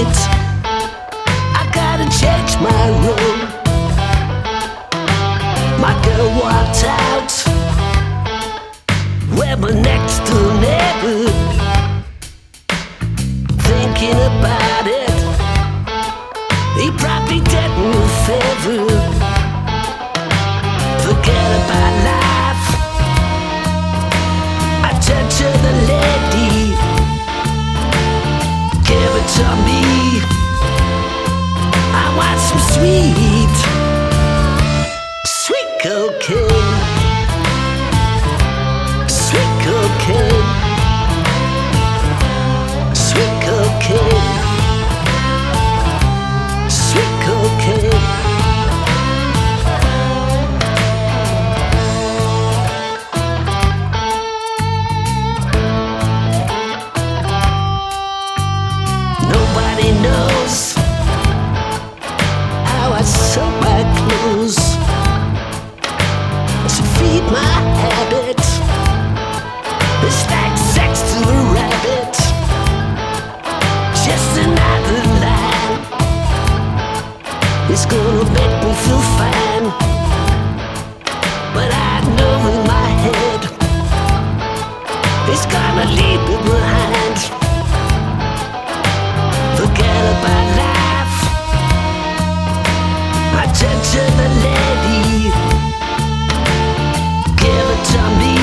sweet. I gotta change my room. My girl walked out with my next door neighbor, thinking about it. He probably did me a favor. Forget about life. I turn to the lady, give it to me. I want some sweet, sweet cocaine, sweet cocaine, sweet cocaine, sweet cocaine. Nobody knows how I sew my clothes to feed my habit. It's like sex to a rabbit, just another line. It's gonna make me feel fine, but I know in my head it's gonna leave me behind. Forget about life. I turn to the lady, give it to me.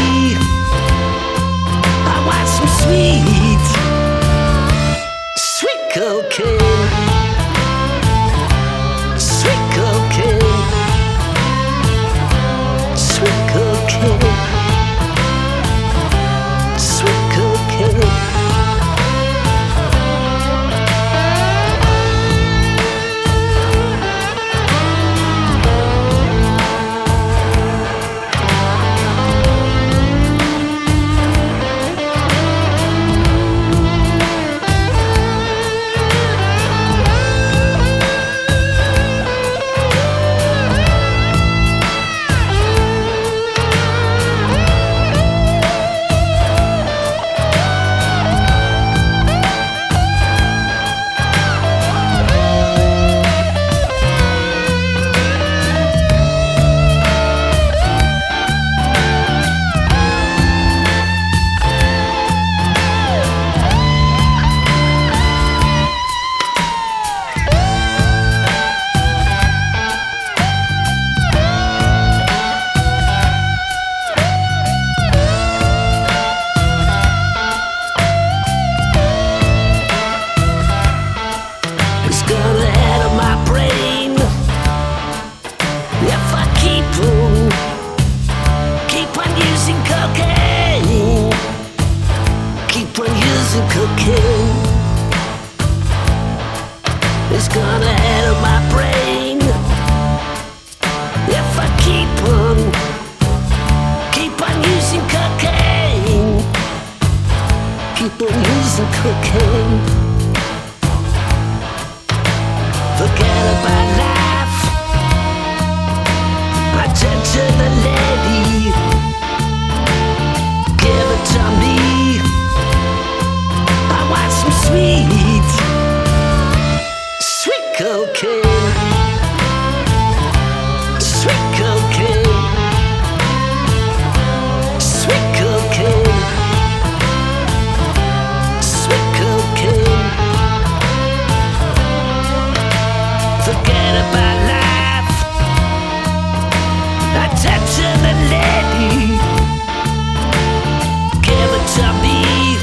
I want some sweet, sweet cocaine, sweet cocaine, sweet cocaine, sweet cocaine. It's gonna enter my brain if I keep on using cocaine, keep on using cocaine. It's gonna enter my brain if I keep on using cocaine, keep on using cocaine. Forget about life. I turn to the lady, give it to me. I want some sweet, sweet cocaine, sweet cocaine, sweet cocaine, sweet cocaine. Forget about life. I turn to the lady, give it to me.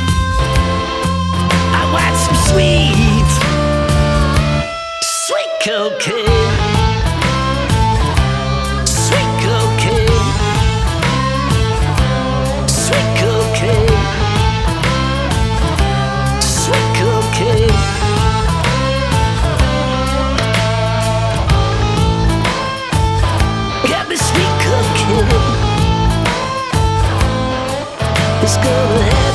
I want some sweet, sweet cocaine, sweet cocaine, sweet cocaine, sweet cocaine. Got me sweet cocaine. It's gonna happen.